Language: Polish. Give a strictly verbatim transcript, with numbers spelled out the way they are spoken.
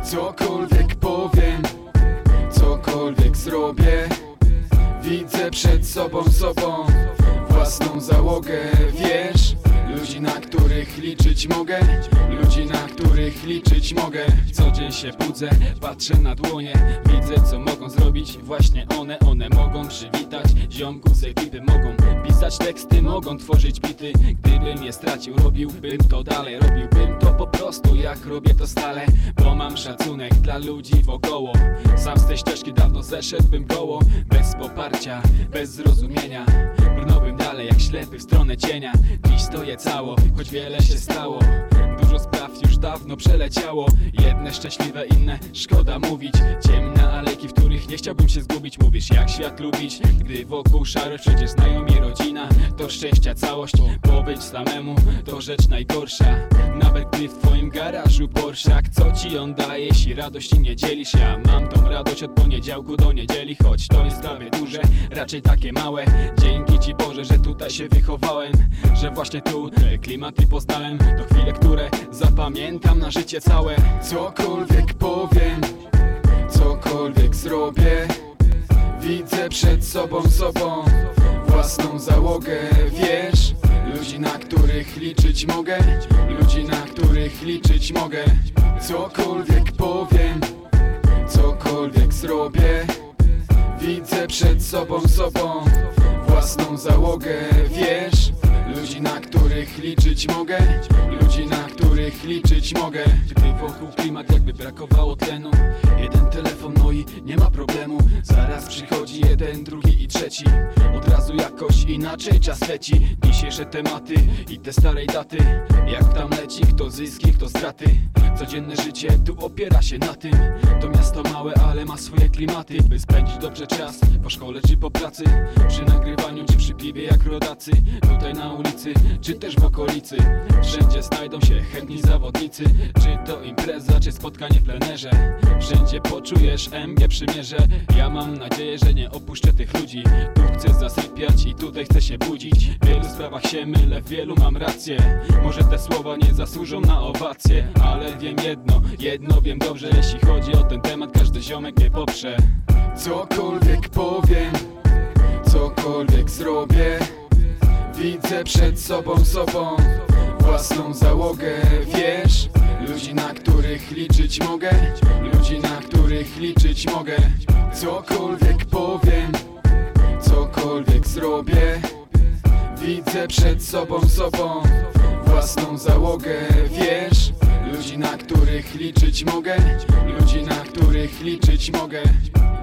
Cokolwiek powiem, cokolwiek zrobię, widzę przed sobą sobą własną załogę, wiesz? Ludzi, na których liczyć mogę, ludzi, na których liczyć mogę. Co dzień się budzę, patrzę na dłonie, widzę co mogą zrobić właśnie one. One mogą przywitać ziomków z ekipy, mogą pisać teksty, mogą tworzyć bity. Gdybym je stracił, robiłbym to dalej, robiłbym to po prostu jak robię to stale. Bo mam szacunek dla ludzi wokoło, sam z tej ścieżki dawno zeszedłbym goło. Bez poparcia, bez zrozumienia, brnąłbym dalej jak ślepy w stronę cienia. Dziś stoję cało, choć wiele się stało, dużo spraw już dawno przeleciało. Jedne szczęśliwe, inne szkoda mówić. Ciemne alejki, w których nie chciałbym się zgubić. Mówisz jak świat lubić, gdy wokół szarość. Przecież znajomi, rodzina to szczęścia całość. Bo być samemu to rzecz najgorsza, nawet gdy w twoim garażu Porszak. Co ci on daje, jeśli radości nie dzielisz? Ja mam tą radość od poniedziałku do niedzieli, choć to nie sprawy duże, raczej takie małe. Dzięki ci Boże, że tutaj się wychowałem, że właśnie tu te klimaty poznałem. To chwile, które zapamiętam na życie całe. Cokolwiek powiem, cokolwiek zrobię, widzę przed sobą sobą własną załogę, wiesz? Ludzi, na których liczyć mogę, ludzi, na których liczyć mogę. Cokolwiek powiem, cokolwiek zrobię, widzę przed sobą sobą własną załogę, wiesz? Ludzi, na których liczyć mogę, ludzi, na których liczyć mogę. Gdy wokół klimat jakby brakowało tlenu, jeden telefon, no i nie ma problemu. Zaraz przychodzi jeden, drugi i trzeci, od razu jakoś inaczej czas leci. Dzisiejsze tematy i te starej daty, jak tam leci, kto zyski, kto straty. Codzienne życie tu opiera się na tym. To miasto małe, ale ma swoje klimaty, by spędzić dobrze czas po szkole czy po pracy, przy nagrywaniu czy przy piwie jak rodacy. Tutaj na ulicy, czy też w okolicy, wszędzie znajdą się chętni zawodnicy. Czy to impreza, czy spotkanie w plenerze, wszędzie poczujesz M G Przymierze. Ja mam nadzieję, że nie opuszczę tych ludzi. Tu chcę zasypiać i tutaj chcę się budzić. W wielu sprawach się mylę, w wielu mam rację. Może te słowa nie zasłużą na owację, ale wiem jedno, jedno wiem dobrze. Jeśli chodzi o ten temat, każdy ziomek mnie poprze. Cokolwiek powiem, cokolwiek zrobię, widzę przed sobą sobą własną załogę, wiesz? Ludzi, na których liczyć mogę, ludzi, na których liczyć mogę. Cokolwiek powiem, cokolwiek zrobię, widzę przed sobą sobą własną załogę, wiesz? Ludzi, na których liczyć mogę, ludzi, na których liczyć mogę.